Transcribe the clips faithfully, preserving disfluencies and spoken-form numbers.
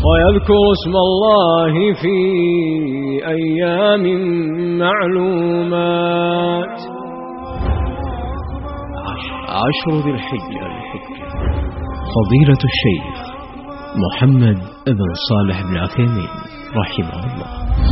ويذكر اسم الله في أيام معلومات. عشر ذي الحجة. فضيلة الشيخ محمد بن صالح بن عثيمين رحمه الله.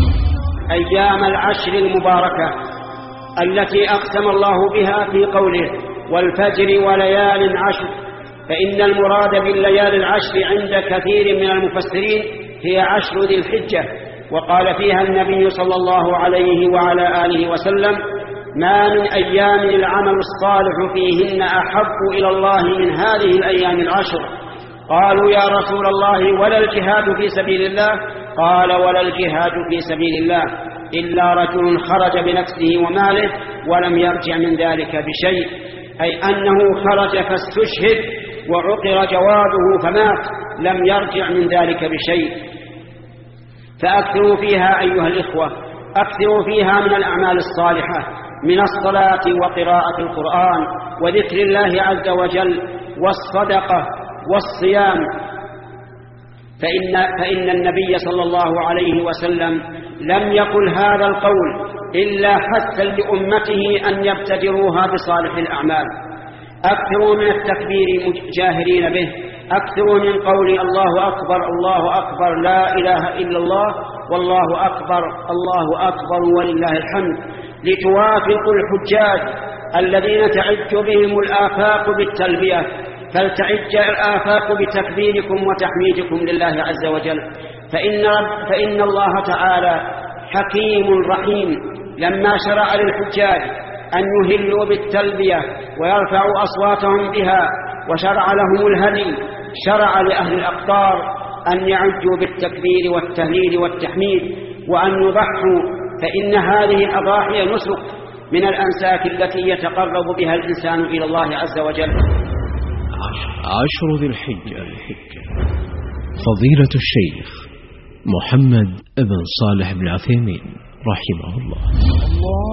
أيام العشر المباركة التي أقسم الله بها في قوله والفجر وليال عشر، فإن المراد بالليالي العشر عند كثير من المفسرين هي عشر ذي الحجة، وقال فيها النبي صلى الله عليه وعلى آله وسلم: ما من أيام العمل الصالح فيهن أحب إلى الله من هذه الأيام العشر. قالوا يا رسول الله ولا الجهاد في سبيل الله؟ قال ولا الجهاد في سبيل الله إلا رجل خرج بنفسه وماله ولم يرجع من ذلك بشيء، أي أنه خرج فاستشهد وعقر جواده فمات لم يرجع من ذلك بشيء. فأكثروا فيها أيها الإخوة، أكثروا فيها من الأعمال الصالحة، من الصلاة وقراءة القرآن وذكر الله عز وجل والصدقة والصيام، فإن, فإن النبي صلى الله عليه وسلم لم يقل هذا القول إلا حتى لأمته أن يبتدروها بصالح الأعمال. أكثروا من التكبير جاهرين به، أكثروا من قول الله أكبر الله أكبر لا إله إلا الله والله أكبر الله أكبر ولله الحمد، لتوافقوا الحجاج الذين تعج بهم الآفاق بالتلبية، فلتعج الآفاق بتكبيركم وتحميدكم لله عز وجل. فإن, فإن الله تعالى حكيم رحيم لما شرع للحجاج أن يهلوا بالتلبية ويرفعوا أصواتهم بها، وشرع لهم الهدي، شرع لأهل الأقطار أن يعجوا بالتكبير والتهليل والتحميد وأن يضحوا، فإن هذه الأضاحي نسك من الأنساك التي يتقرب بها الإنسان إلى الله عز وجل. عشر ذي الحجة. فضيلة الشيخ محمد بن صالح بن عثيمين رحمه الله.